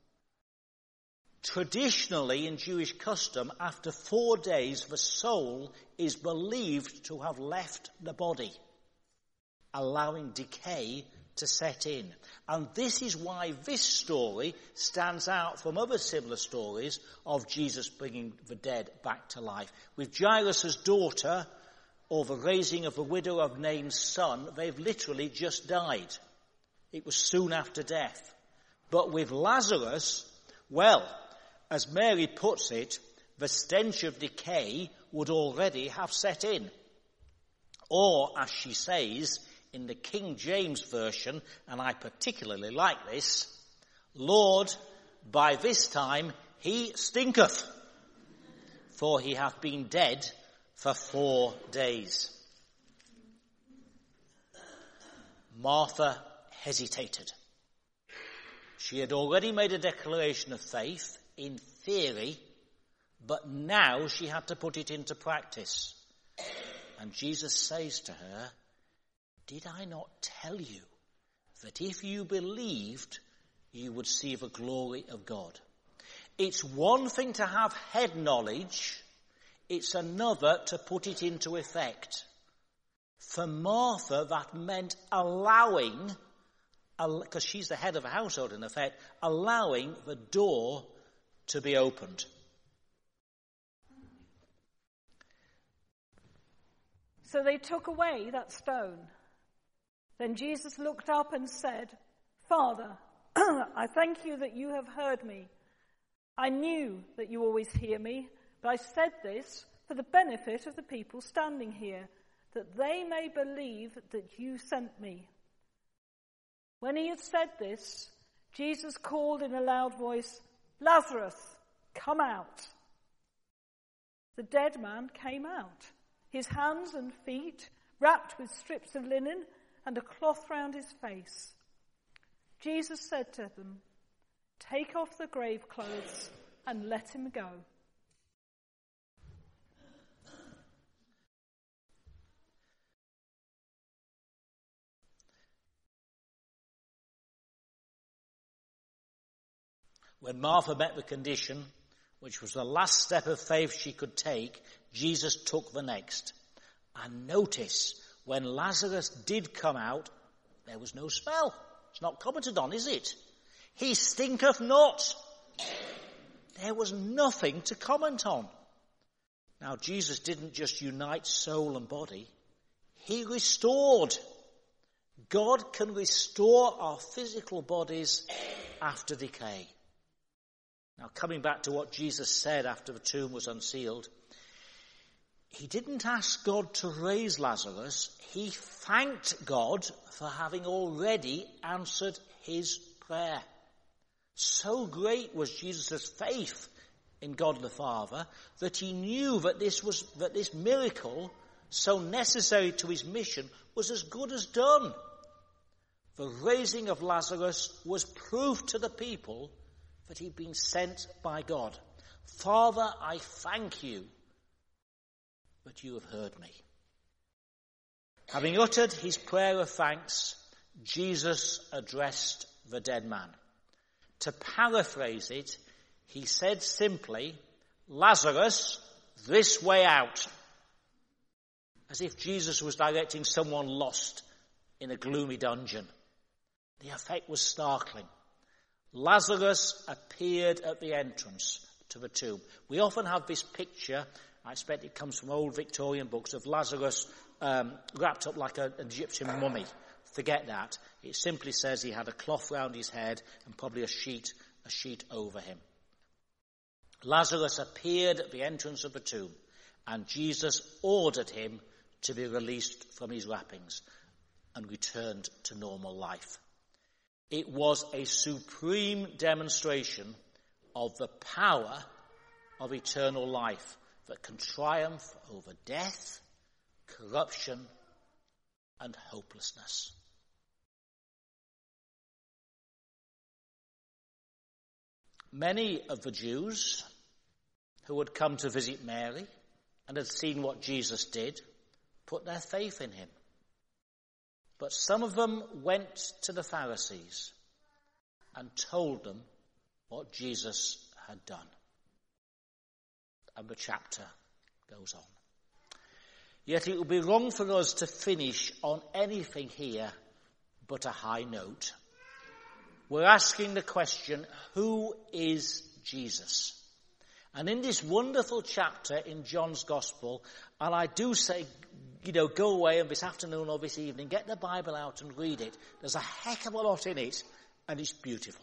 traditionally in Jewish custom, after four days, the soul is believed to have left the body, allowing decay to set in. And this is why this story stands out from other similar stories of Jesus bringing the dead back to life. With Jairus' daughter, or the raising of the widow of Nain's son, they've literally just died. It was soon after death. But with Lazarus, well, as Mary puts it, the stench of decay would already have set in. Or, as she says, in the King James Version, and I particularly like this, Lord, by this time he stinketh, for he hath been dead for four days. Martha hesitated. She had already made a declaration of faith, in theory, but now she had to put it into practice. And Jesus says to her, did I not tell you that if you believed, you would see the glory of God? It's one thing to have head knowledge, it's another to put it into effect. For Martha, that meant allowing, because she's the head of a household in effect, allowing the door to be opened. So they took away that stone. Then Jesus looked up and said, Father, I thank you that you have heard me. I knew that you always hear me, but I said this for the benefit of the people standing here, that they may believe that you sent me. When he had said this, Jesus called in a loud voice, Lazarus, come out. The dead man came out, his hands and feet wrapped with strips of linen and a cloth round his face. Jesus said to them, take off the grave clothes and let him go. When Martha met the condition, which was the last step of faith she could take, Jesus took the next. And notice, when Lazarus did come out, there was no smell. It's not commented on, is it? He stinketh not. There was nothing to comment on. Now, Jesus didn't just unite soul and body. He restored. God can restore our physical bodies after decay. Now, coming back to what Jesus said after the tomb was unsealed, he didn't ask God to raise Lazarus. He thanked God for having already answered his prayer. So great was Jesus' faith in God the Father that he knew that this was that this miracle, so necessary to his mission, was as good as done. The raising of Lazarus was proof to the people that he'd been sent by God. Father, I thank you that you have heard me. Having uttered his prayer of thanks, Jesus addressed the dead man. To paraphrase it, he said simply, Lazarus, this way out. As if Jesus was directing someone lost in a gloomy dungeon. The effect was startling. Lazarus appeared at the entrance to the tomb. We often have this picture, I expect it comes from old Victorian books, of Lazarus um, wrapped up like a, an Egyptian mummy. Forget that. It simply says he had a cloth round his head and probably a sheet, a sheet over him. Lazarus appeared at the entrance of the tomb, and Jesus ordered him to be released from his wrappings and returned to normal life. It was a supreme demonstration of the power of eternal life that can triumph over death, corruption, and hopelessness. Many of the Jews who had come to visit Mary and had seen what Jesus did put their faith in him. But some of them went to the Pharisees and told them what Jesus had done. And the chapter goes on. Yet it would be wrong for us to finish on anything here but a high note. We're asking the question, who is Jesus? And in this wonderful chapter in John's Gospel, and I do say, you know, go away and this afternoon or this evening, get the Bible out and read it. There's a heck of a lot in it, and it's beautiful.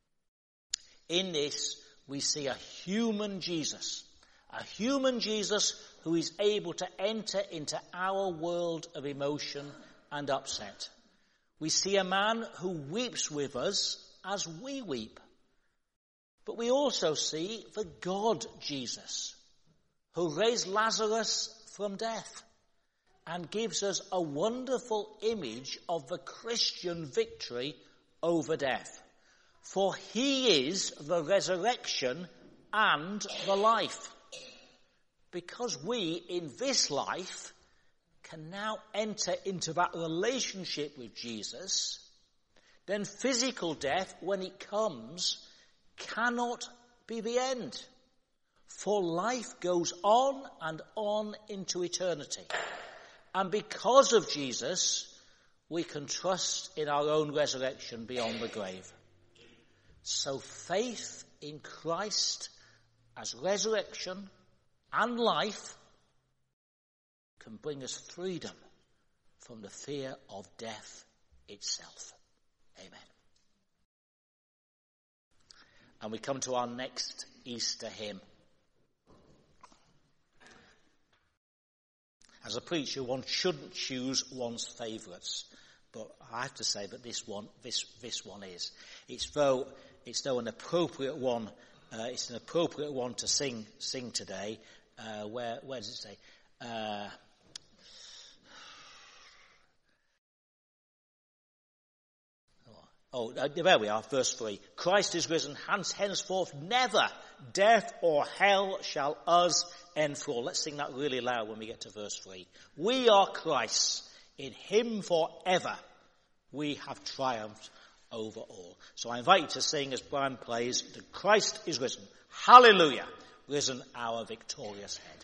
In this, we see a human Jesus, a human Jesus who is able to enter into our world of emotion and upset. We see a man who weeps with us as we weep. But we also see the God Jesus, who raised Lazarus from death and gives us a wonderful image of the Christian victory over death. For he is the resurrection and the life. Because we, in this life, can now enter into that relationship with Jesus, then physical death, when it comes, cannot be the end. For life goes on and on into eternity. And because of Jesus, we can trust in our own resurrection beyond the grave. So faith in Christ as resurrection and life can bring us freedom from the fear of death itself. Amen. And we come to our next Easter hymn. As a preacher, one shouldn't choose one's favourites, but I have to say that this one, this this one is. It's though it's though an appropriate one. Uh, it's an appropriate one to sing sing today. Uh, where where does it say? Uh, Oh, there we are, verse three. Christ is risen, hence, henceforth never death or hell shall us enthrall. Let's sing that really loud when we get to verse three. We are Christ's, in him forever we have triumphed over all. So I invite you to sing as Brian plays, that Christ is risen. Hallelujah, risen our victorious head.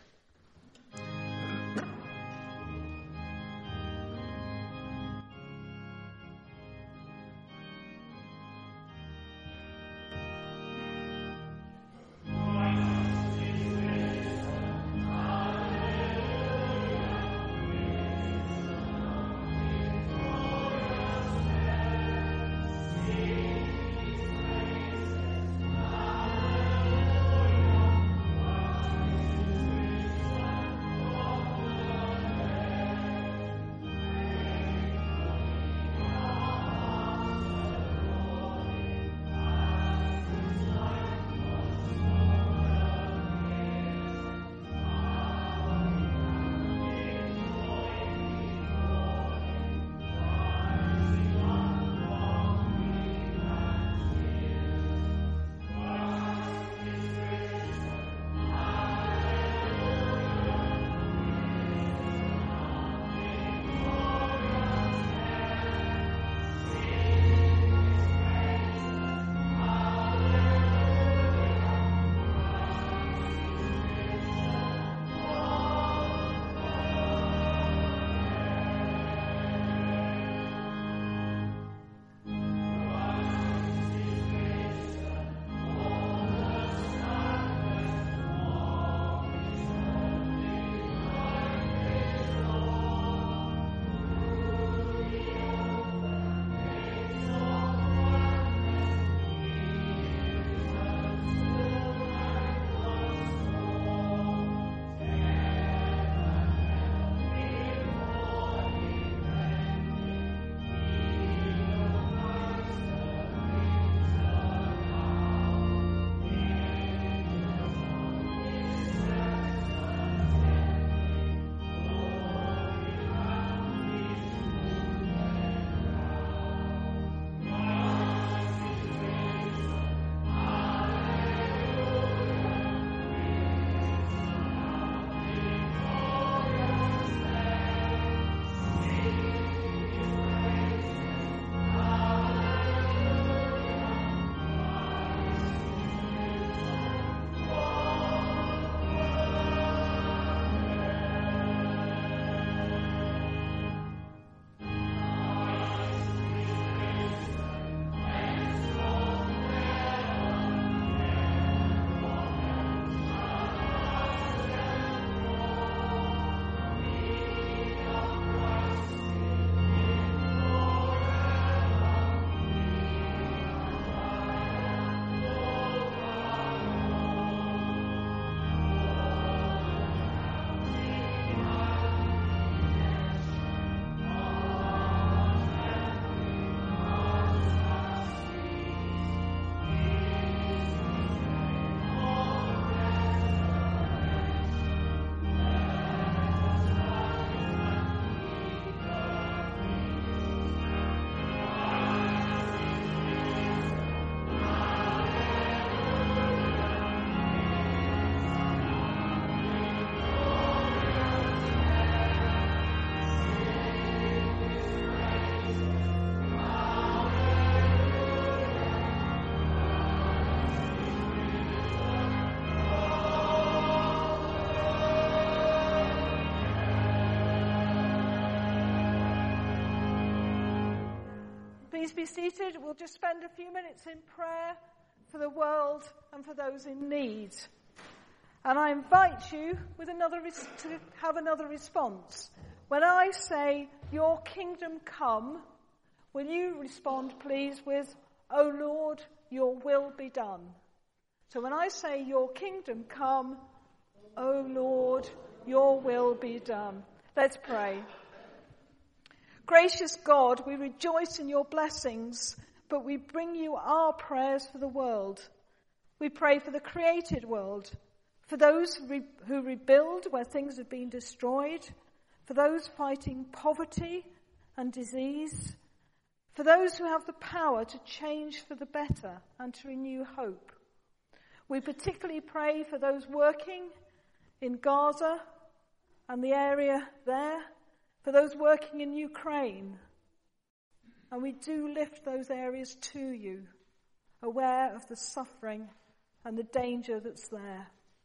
Please be seated. We'll just spend a few minutes in prayer for the world and for those in need. And I invite you with another res- to have another response. When I say, your kingdom come, will you respond, please, with, O Lord, your will be done. So when I say, your kingdom come, O Lord, your will be done. Let's pray. Gracious God, we rejoice in your blessings, but we bring you our prayers for the world. We pray for the created world, for those who, re- who rebuild where things have been destroyed, for those fighting poverty and disease, for those who have the power to change for the better and to renew hope. We particularly pray for those working in Gaza and the area there, for those working in Ukraine. And we do lift those areas to you, aware of the suffering and the danger that's there.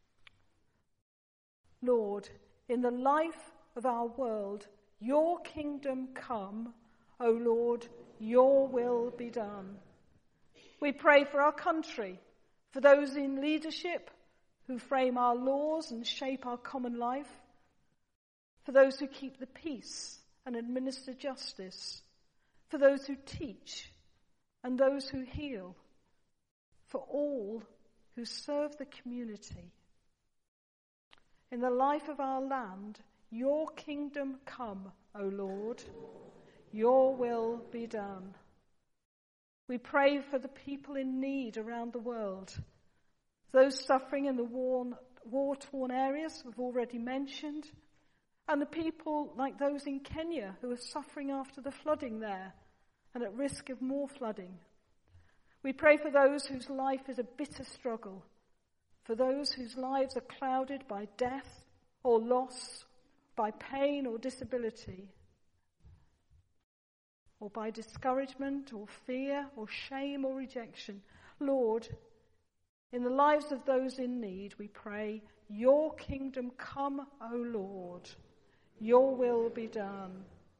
Lord, in the life of our world, your kingdom come, O Lord, your will be done. We pray for our country, for those in leadership who frame our laws and shape our common life, for those who keep the peace and administer justice, for those who teach and those who heal, for all who serve the community. In the life of our land, your kingdom come, O Lord, your will be done. We pray for the people in need around the world, those suffering in the war, war-torn areas we've already mentioned, and the people like those in Kenya who are suffering after the flooding there and at risk of more flooding. We pray for those whose life is a bitter struggle, for those whose lives are clouded by death or loss, by pain or disability, or by discouragement or fear or shame or rejection. Lord, in the lives of those in need, we pray, your kingdom come, O Lord, your will be done.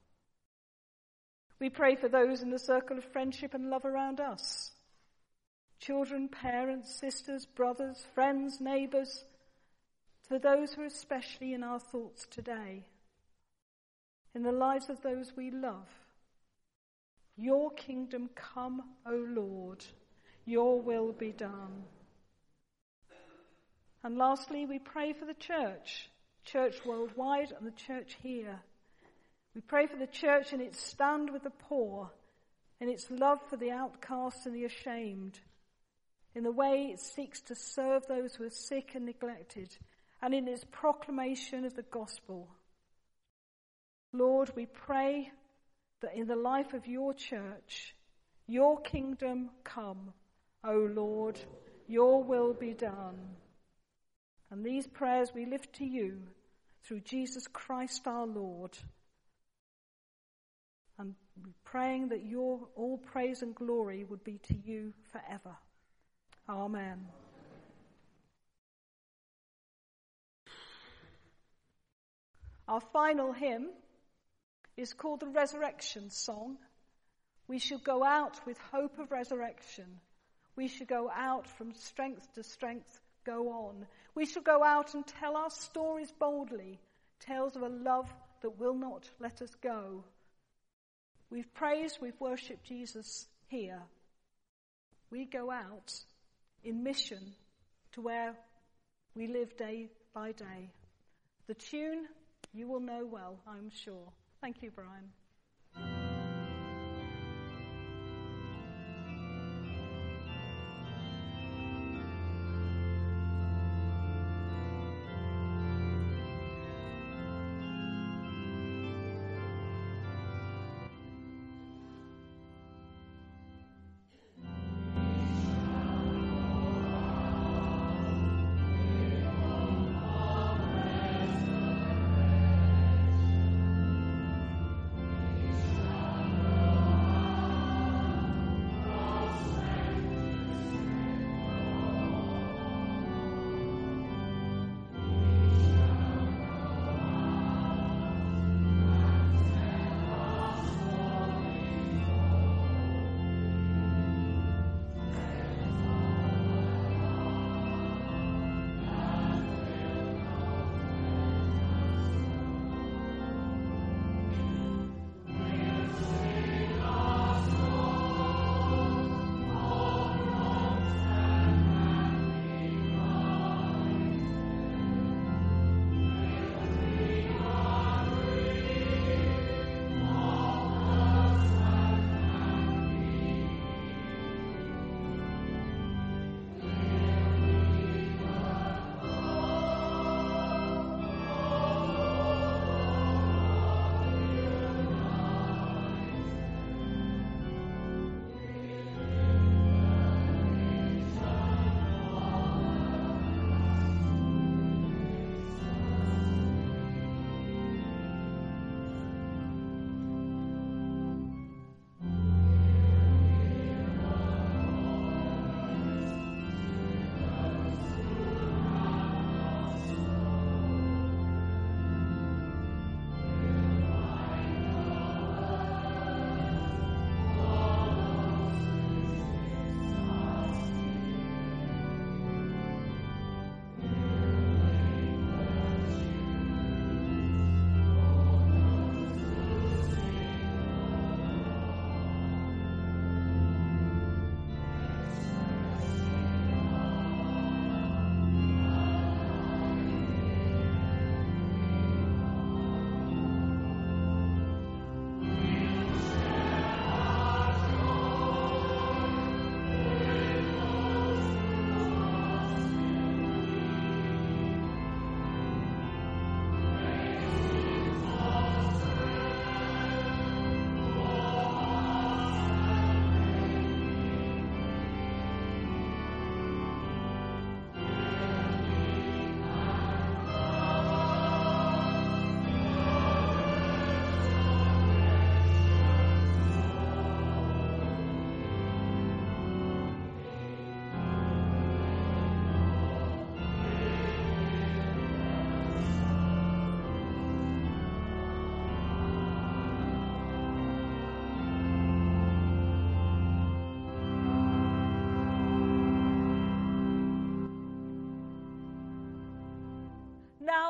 We pray for those in the circle of friendship and love around us. Children, parents, sisters, brothers, friends, neighbours, for those who are especially in our thoughts today, in the lives of those we love. Your kingdom come, O Lord, your will be done. And lastly, we pray for the church, church worldwide and the church here. We pray for the church in its stand with the poor, in its love for the outcast and the ashamed, in the way it seeks to serve those who are sick and neglected, and in its proclamation of the gospel. Lord, we pray that in the life of your church, your kingdom come, O Lord, your will be done. And these prayers we lift to you through Jesus Christ our Lord. And praying that your all praise and glory would be to you forever. Amen. Our final hymn is called the Resurrection Song. We shall go out with hope of resurrection. We shall go out from strength to strength, go on. We shall go out and tell our stories boldly, tales of a love that will not let us go. We've praised, we've worshipped Jesus here. We go out in mission to where we live day by day. The tune you will know well, I'm sure. Thank you, Brian. Amen.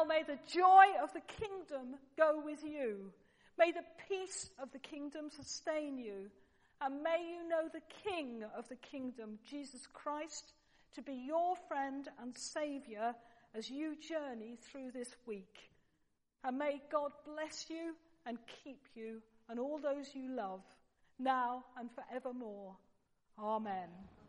Now may the joy of the kingdom go with you. May the peace of the kingdom sustain you. And may you know the King of the kingdom, Jesus Christ, to be your friend and Saviour as you journey through this week. And may God bless you and keep you and all those you love, now and forevermore. Amen.